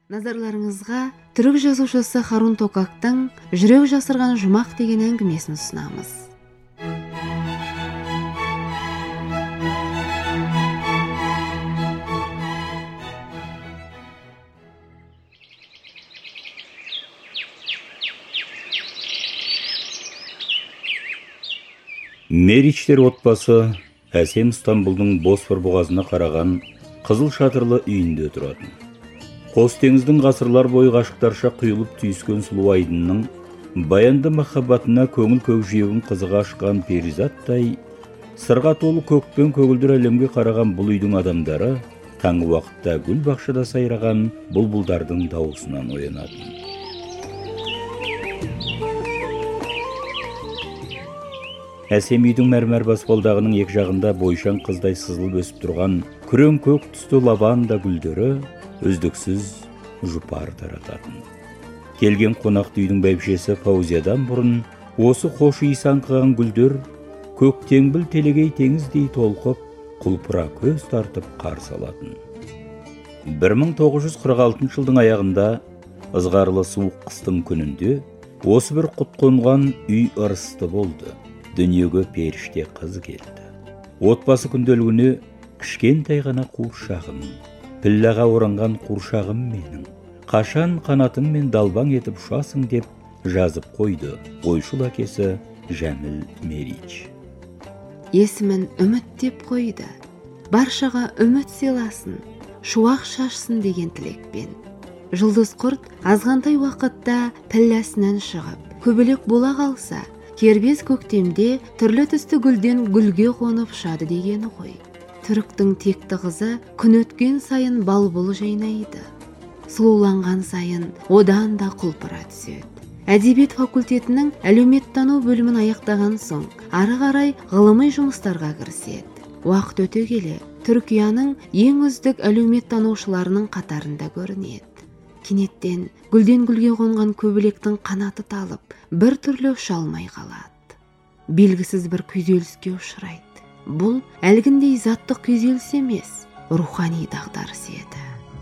Назарларыңызға түрік жазушысы Харун Токактың «Жүрек жасырған жұмақ» деген әңгімесін ұсынамыз. Меричтер отбасы әсем Стамбулдың Босфор бұғазына қараған қызыл шатырлы үйінде тұратын. Қос теңіздің ғасырлар бойы ғашықтарша құйылып түйіскен сұлу айдынның баянды махаббатына көңіл көкжиегін қызыға ашқан перизаттай, сырға толы көкпен көгілдір әлемге қараған бұл үйдің адамдары таңғы уақытта гүл бақшада сайраған бұлбұлдардың дауысынан оянатын. Әсем үйдің мәрмәр баспалдағының екі жағында бойшаң қыздай сызылып өсіп тұрған күрең көк түсті лаванда гүлдері үздіксіз жұпар тарататын. Келген қонақты үйдің бәйбішесі Фаузиядан бұрын осы хош иіс аңқыған гүлдер көк теңбіл телегей теңіздей толқып, құлпыра көз тартып қарсы алатын. 1946 жылдың аяғында ызғарлы суық қыстың күнінде осы бір құт қонған үй ырысты болды. Дүниеге періште қыз келді. Отбасы күнделігіне кішкентай ғана қуыршағым, піллаға оранған қуыршағым менің, қашан қанатың мен далбаң етіп ұшасың деп жазып қойды ойшыл әкесі Жәміл Мерич. Есімін үміт деп қойды. Баршаға үміт сыйласын, шуақ шашсын деген тілекпен. Жұлдыз құрт азғантай уақытта пілләсінен шығып, көбелек бола қалса, кербез көктемде түрлі түсті гүлден гүлге қонып ұшады дегені ғой. Түріктің текті қызы күн өткен сайын балбұл жайнайды. Сұлуланған сайын одан да құлпыра түседі. Әдебиет факультетінің әлеуметтану бөлімін аяқтаған соң, ары қарай ғылыми жұмыстарға кіріседі. Уақыт өте келе, Түркияның ең үздік әлеуметтанушыларының қатарында көрінеді. Кенеттен гүлден гүлге қонған көбелектің қанаты талып, бір түрлі ұша алмай қалады. Белгісіз бір күйзеліске ұшырайды. Бұл әлгіндей заттық күйзеліс емес, рухани дағдарыс еді.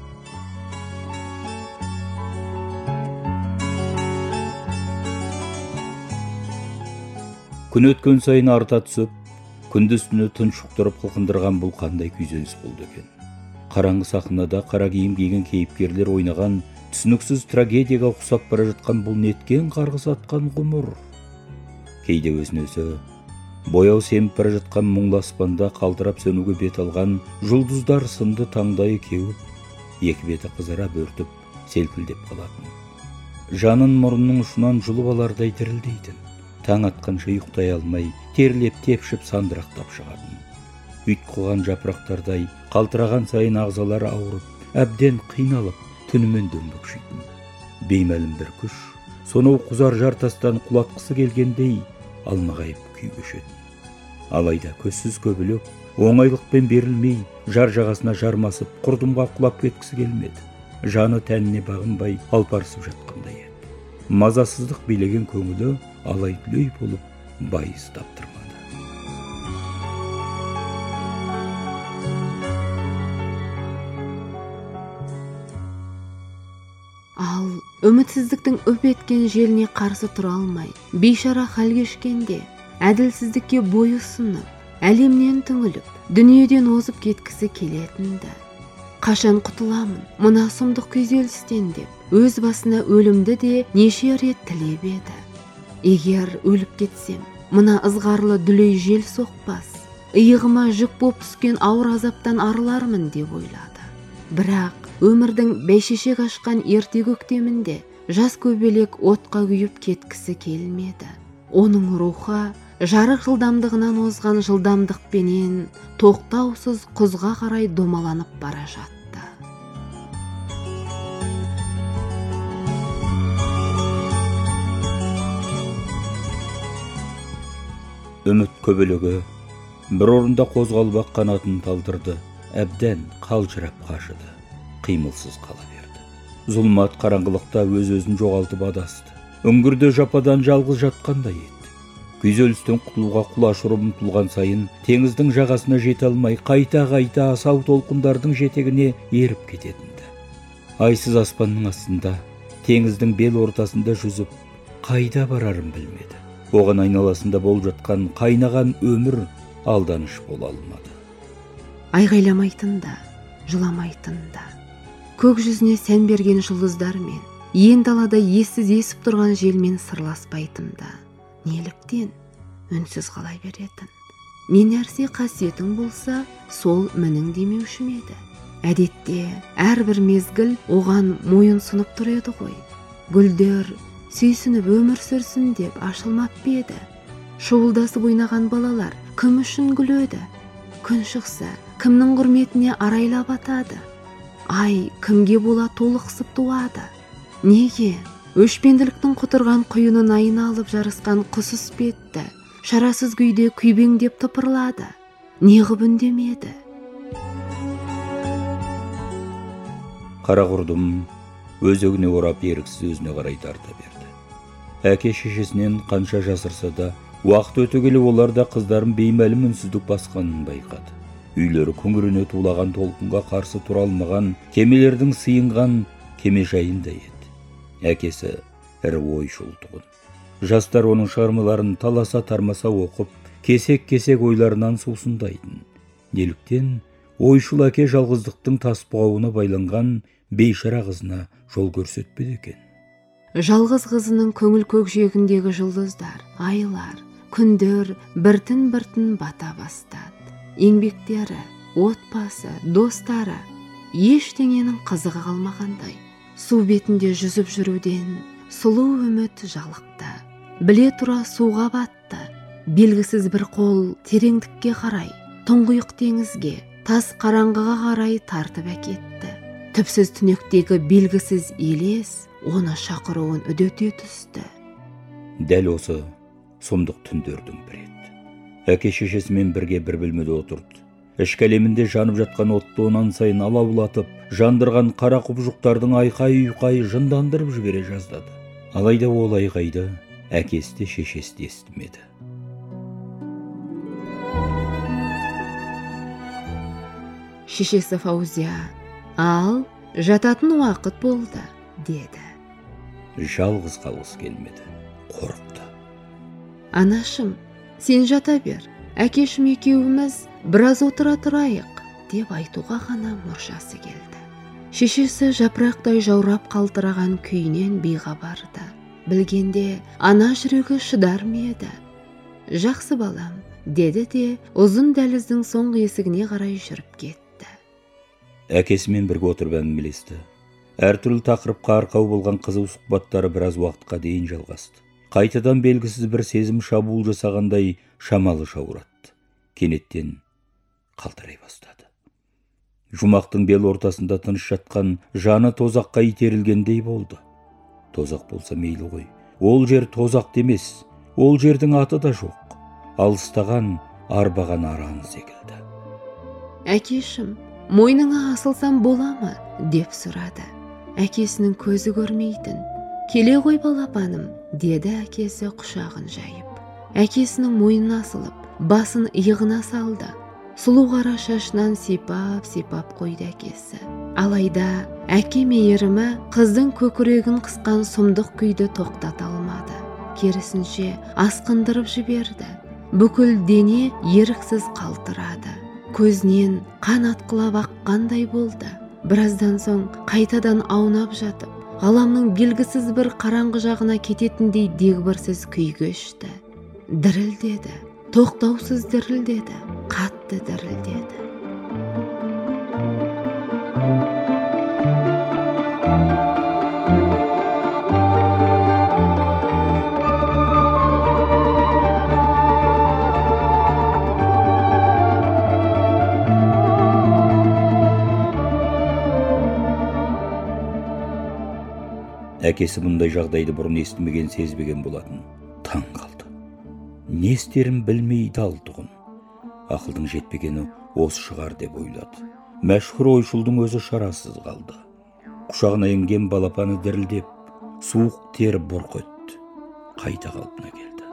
Күн өткен сайын арта түсіп, күндіз-түні тұншықтырып қылқындырған бұл қандай күйзеліс болды екен. Қараңғы сахнада қара киім киген кейіпкерлер ойнаған түсініксіз трагедияға ұқсап бара жатқан бұл неткен қарғыс атқан ғұмыр. Кейде өзін-өзі бояу семіп бара жатқан мұңлы аспанда қалтырап сөнуге бет алған жұлдыздар сынды таңдайы кеуіп, екі беті қызара бөртіп, селкілдеп қалатын. Жанын мұрынның ұшынан жұлып алардай дірілдейтін. Таң атқанша ұйықтай алмай, терлеп тепшіп сандырақтап шығатын. Үйт қылған жапырақтардай қалтыраған сайын ағзалары ауырып, әбден қиналып, түнімен дөңбекшитін. Беймәлім бір күш, сонау құзар жартастан құлатқысы келгендей алмағайып күй кешетін. Алайда көзсіз көбелек оңайлықпен берілмей, жар жағасына жармасып, құрдымға құлап кеткісі келмеді. Жаны тәніне бағынбай алпарысып жатқандай еді. Мазасыздық билеген көңілі алай-түлей болып байыз таптырмады. Ал үмітсіздіктің үп еткен желіне қарсы тұра алмай, бейшара хал кешкенде, әділсіздікке бой ұсынып, әлемнен түңіліп, дүниеден озып кеткісі келетінді. Қашан құтыламын мына сұмдық күйзелістен деп, өз басына өлімді де неше рет тілеп еді. Егер өліп кетсем, мына ызғарлы дүлей жел соқпас, иығыма жүк боп түскен ауыр азаптан арылармын деп ойлады. Бірақ өмірдің бәйшешек ашқан ерте көктемінде жас көбелек отқа күйіп кеткісі келмеді. Оның рухы жарық жылдамдығынан озған жылдамдықпенен тоқтаусыз құзға қарай домаланып бара жатты. Үміт көбелегі бір орында қозғалбақ қанатын талдырды, әбден қалжырап қашыды, қимылсыз қала берді. Зұлмат қараңғылықта өз-өзін жоғалтып адасты. Үңгірде жападан жалғыз жатқандай еді. Күйзелістен құтылуға құлаш ұрып ұмтылған сайын теңіздің жағасына жете алмай, қайта-қайта асау толқындардың жетегіне еріп кететінді. айсыз аспанның астында, теңіздің бел ортасында жүзіп, қайда барарын білмеді. Оған айналасында болып жатқан қайнаған өмір алданыш бола алмады. Айғайламайтын да, жыламайтын да, көк жүзіне сән берген жұлдыздармен, ен далада ессіз есіп тұрған желмен сырласпайтын да, неліктен үнсіз қалай беретін? Мен нәрсе қасиетің болса, сол мінің демеушім еді. Әдетте әрбір мезгіл оған мойын сұнып тұр еді ғой. Гүлдер сүйсініп өмір сүрсін деп ашылмап еді. Шуылдасып ойнаған балалар кім үшін күледі? Күн шықса, кімнің құрметіне арайлап атады? Ай кімге бола толықсып туады? Неге? Өшпенділіктің құтырған құйынын айналып жарысқан құс іспетті, шарасыз күйде күйбеңдеп тыпырлады. Неғып үндемеді? Қара құрдым өзегіне орап еріксіз өзіне қарай тарта берді. Әке шешесінен қанша жасырса да, уақыт өте келе олар да қыздарын беймәлім үнсіздік басқанын байқады. Үйлері күңірене тулаған толқынға қарсы тұра алмаған, кемелердің сыйынған кеме жайында еді. Әкесі ірі ойшыл тұғын. Жастар оның шығармаларын таласа тармаса оқып, кесек-кесек ойларынан сусындайтын. Неліктен ойшыл әке жалғыздықтың тас бұғауына байланған бейшара қызына жол көрсетпеді екен? Жалғыз қызының көңіл көкжиегіндегі жұлдыздар, айлар, күндер біртін-біртін бата бастады. Еңбектері, отбасы, достары ештеңенің қызығы қалмағандай. Су бетінде жүзіп жүруден сұлу үміт жалықты. Біле тұра суға батты. Белгісіз бір қол тереңдікке қарай, тұңғиық теңізге, тас қараңғыға қарай тартып әкетті. Түпсіз түнектегі белгісіз елес оны шақыруын үдете түсті. Дәл осы сұмдық түндердің бірі еді. Әке шешесімен бірге бір бөлмеде отырды. Ішкі әлемінде жанып жатқан отты онан сайын алаулатып, жандырған қара құбыжықтардың айқай-ұйқайы жындандырып жібере жаздады. Алайда ол айқайды әкесі де шешесі де естімеді. Шешесі Фаузия, ал жататын уақыт болды, деді. Жалғыз қалғысы келмеді, қорықты. Анашым, сен жата бер, әкешім екеуіміз біраз отыра тұрайық, деп айтуға ғана мұршасы келді. Шешесі жапырақтай жаурап қалтыраған күйінен бейхабарды. Білгенде ана жүрегі шыдар ма еді? Жақсы балам, деді де ұзын дәліздің соңғы есігіне қарай жүріп кетті. Әкесімен бірге отырып әңгімелесті. Әртүрлі тақырыпқа арқау болған қызу сұхбаттары біраз уақытқа дейін жалғасты. Қайтадан белгісіз бір сезім шабуыл жасағандай шамалы шауратты. Кенеттен қалтырай бастады. Жұмақтың бел ортасында тыныш жатқан жаны тозаққа итерілгендей болды. Тозақ болса мейлі ғой. Ол жер тозақ демес, ол жердің аты да жоқ. Алыстаған, арбаған араны секілді. Әкешім, мойныңа асылсам бола ма? Деп сұрады. Әкесінің көзі көрмейтін. Келе ғой балапаным, деді әкесі құшағын жайып. Әкесінің мойнына асылып, басын иығына салды. Сұлу қара шашынан сипап қойды әкесі. Алайда әке мейірімі қыздың көкірегін қысқан сұмдық күйді тоқтата алмады. Керісінше асқындырып жіберді. Бүкіл дене еріксіз қалтырады. Көзінен қан атқылап аққандай болды. Біраздан соң қайтадан аунап жатып, ғаламның белгісіз бір қараңғы жағына кететіндей дегбірсіз күй кешті. Дірілдеді, тоқтаусыз дірілдеді, қатты дірілдеді. Әкесі мұндай жағдайды бұрын естімеген, сезбеген болатын. Таң қалды. Не істерін білмей дал тұғын. Ақылдың жетпегені осы шығар деп ойлады. Мәшһүр ойшылдың өзі шарасыз қалды. Құшағына енген балапаны дірілдеп, суық тер бұрқ етті. Қайта қалпына келді.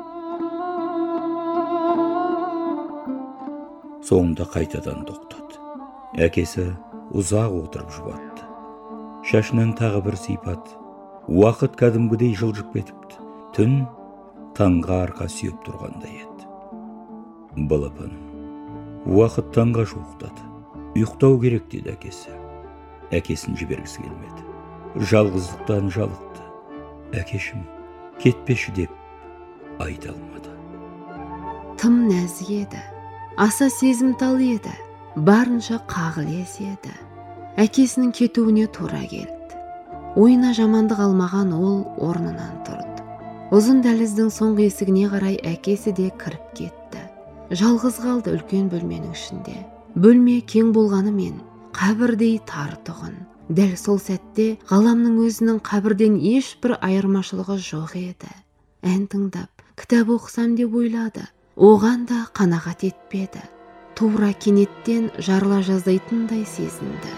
Соңында қайтадан тоқтады. Әкесі ұзақ отырып жұбатты. Шашынан тағы бір сипат. Уақыт кәдімгідей жылжып кетіпті. Түн таңға арқа сүйеп тұрғандай еді. Балапаным, уақыт таңға жуықтады. Ұйықтау керек деді әкесі. Әкесін жібергісі келмеді. Жалғыздықтан жалықты. Әкешім, кетпеші деп айта алмады. Тым нәзік еді, аса сезімтал еді, барынша қағылез еді. Әкесінің кетуіне тура келді. Ойына жамандық алмаған ол орнынан тұрды. Ұзын дәліздің соңғы есігіне қарай әкесі де кіріп кетті. Жалғыз қалды үлкен бөлменің ішінде. Бөлме кең болғанымен қабірдей тар тұғын. Дәл сол сәтте ғаламның өзінің қабірден ешбір айырмашылығы жоқ еді. Ән тыңдап, кітап оқысам деп ойлады. Оған да қанағат етпеді. Тура кенеттен жарыла жаздайтындай сезінді.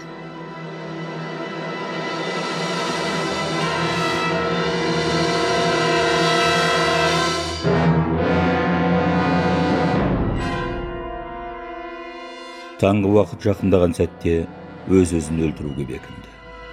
Таңғы уақыт жақындаған сәтте өз-өзін өлтіруге бекінді.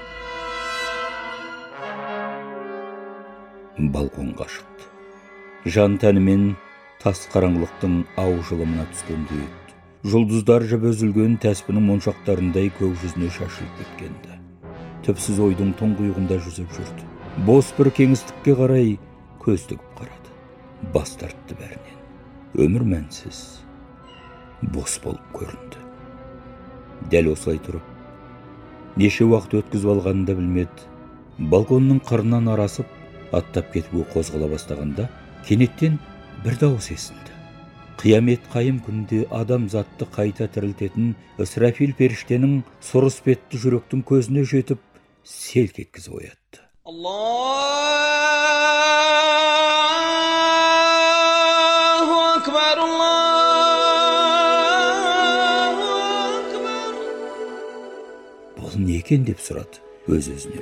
Балконға шықты. Жан тәнімен тас қараңғылықтың ау жылымына түскендей еді. Жұлдыздар жіп үзілген тәспінің моншақтарындай көк жүзіне шашылып кеткенді. Түпсіз ойдың тұңғиығында жүзіп жүрді. Бос бір кеңістікке қарай көз тігіп қарады. Бас тартты бәрінен. Өмір мәнсіз, бос болып көрінді. Дәл осылай тұрып, неше уақыт өткізіп алғанын да білмеді. Балконның қырынан арасып, аттап кетуге қозғала бастағанда, кенеттен бір дауыс естілді. Қиямет қайым күнде адамзатты қайта тірілтетін Ысрафил періштенің сұр іспетті жүректің көзіне жетіп, селк еткізіп оятты. Аллаху акбар, Аллаху акбар. Бұл не екен деп сұрады өз-өзінен.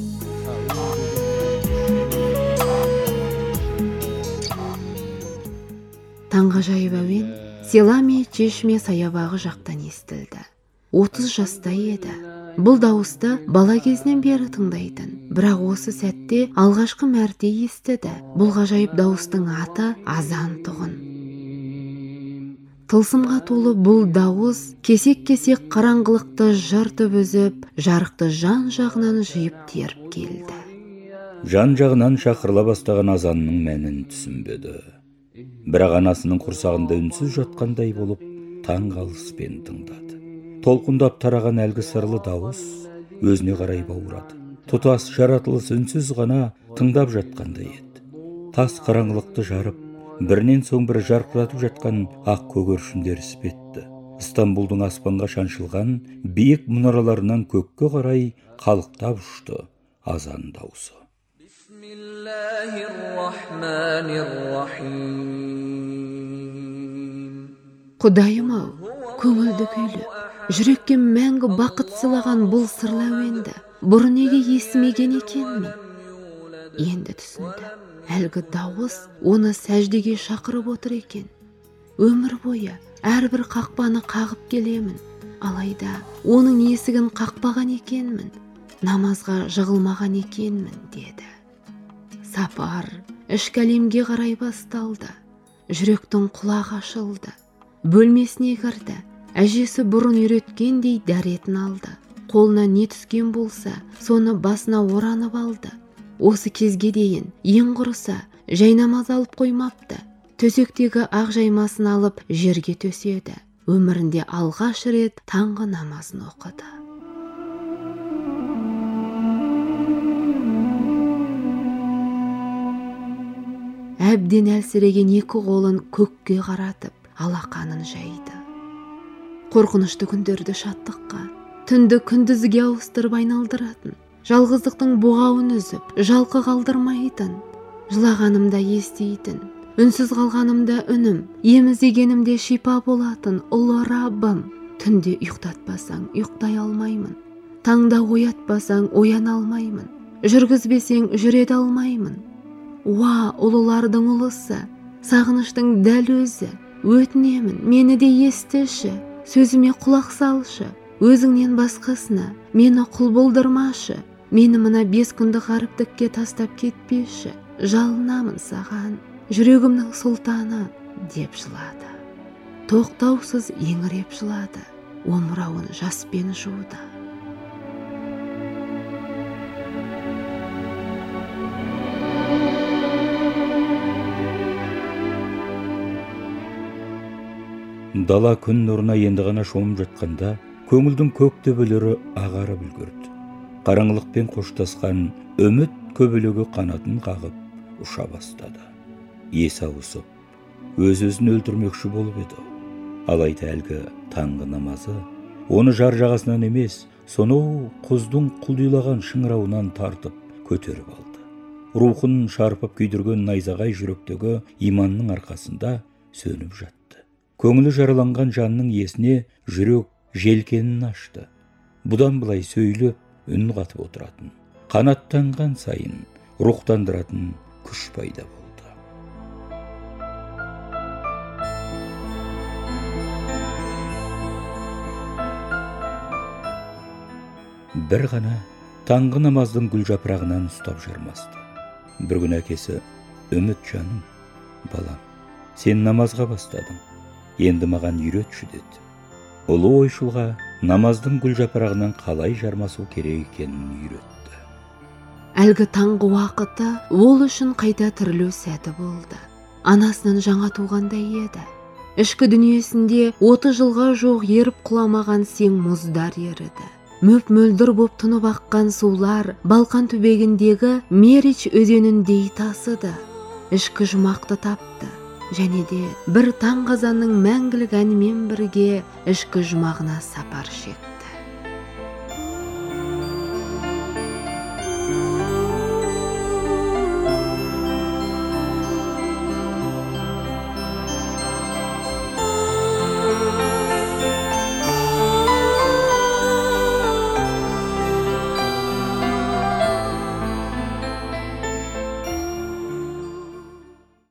Таңғажайып әуен Селами Чешме саябағы жақтан естілді. 30 жаста еді. Бұл дауысты бала кезінен бері тыңдайтын. Бірақ осы сәтте алғашқы мәрте естіді. Бұл ғажайып дауыстың аты азан тұғын. Тылсымға толы бұл дауыс кесек-кесек қараңғылықты жыртып үзіп, жарықты жан жағынан жиып теріп келді. Жан жағынан шақырыла бастаған азанның мәнін түсінбеді. Бірақ анасының құрсағында үнсіз жатқандай болып, таң қалыспен тыңдады. Толқындап тараған әлгі сырлы дауыс өзіне қарай баурады. Тұтас жаратылыс үнсіз ғана тыңдап жатқандай еді. Тас қараңғылықты жарып, бірінен соң бірі жарқыратып жатқан ақ көгершіндер іспетті. Стамбулдың аспанға шаншылған биік мұнараларынан көкке қарай қалықтап ұшты азан дауысы. Құдайым-ау, көңілді күйлі, жүрекке мәңгі бақыт сыйлаған бұл сырлы әуенді бұрын неге естімеген екенмін? Енді түсінді. Әлгі дауыс оны сәждеге шақырып отыр екен. Өмір бойы әрбір қақпаны қағып келемін, алайда оның есігін қақпаған екенмін, намазға жығылмаған екенмін, деді. Сапар ішкі әлемге қарай басталды. Жүректің құлағы ашылды. Бөлмесіне кірді. Әжесі бұрын үйреткендей дәретін алды. Қолына не түскен болса, соны басына оранып алды. Осы кезге дейін ең құрыса жайнамаз алып қоймапты. Төсектегі ақ жаймасын алып жерге төседі. Өмірінде алғаш рет таңғы намазын оқыды. Әбден әлсіреген екі қолын көкке қаратып, алақанын жайды. Қорқынышты күндерді шаттыққа, түнді күндізге ауыстырып айналдыратын, жалғыздықтың бұғауын үзіп, жалқы қалдырмайтын, жылағанымда естейтін, үнсіз қалғанымда үнім, емізегенімде шипа болатын ұлы Раббым. Түнде ұйықтатпасаң ұйықтай алмаймын, таңда оятпасаң ояна алмаймын, жүргізбесең жүре алмаймын. Уа, ұлылардың ұлысы, сағыныштың дәл өзі, өтінемін, мені де естіші, сөзіме құлақ салшы, өзіңнен басқасына мені құл болдырмашы, мені мына 5 күнді ғаріптікке тастап кетпеші, жалынамын саған, жүрегімнің сұлтаны, деп жылады. Тоқтаусыз еңіреп жылады, омырауын жаспен жуды. Дала күн нұрына енді ғана шомып жатқанда, көңілдің көк төбелері ағарып үлгерді. Қараңғылықпен қоштасқан үміт көбелегі қанатын қағып ұша бастады. Есі ауысып, өз-өзін өлтірмекші болып еді. Алайда әлгі таңғы намазы оны жар жағасынан емес, сонау құздың құлдилаған шыңырауынан тартып көтеріп алды. Рухын шарпып күйдірген найзағай жүректегі иманның арқасында сөніп жатты. Көңілі жараланған жанның есіне жүрек желкенін ашты. Бұдан былай сөйлеп, үн қатып отыратын, қанаттанған сайын рухтандыратын күш пайда болды. Бір ғана таңғы намаздың гүл жапырағынан ұстап жармасты. Бір күн әкесі, үміт жаным, балам, сен намазға бастадың, енді маған үйретші деді. Ұлы ойшылға намаздың гүл жапырағынан қалай жармасу керек екенін үйретті. Әлгі таңғы уақыты ол үшін қайта тірілу сәті болды. Анасынан жаңа туғандай еді. Ішкі дүниесінде 30 жылға жоқ еріп құламаған сең мұздар еріді. Мөп-мөлдір боп тұнып аққан сулар Балқан түбегіндегі Мерич өзеніндей тасыды. Ішкі жұмақты тапты. Және де бір таң қазанның мәңгілік әнімен бірге ішкі жұмағына сапар шекті.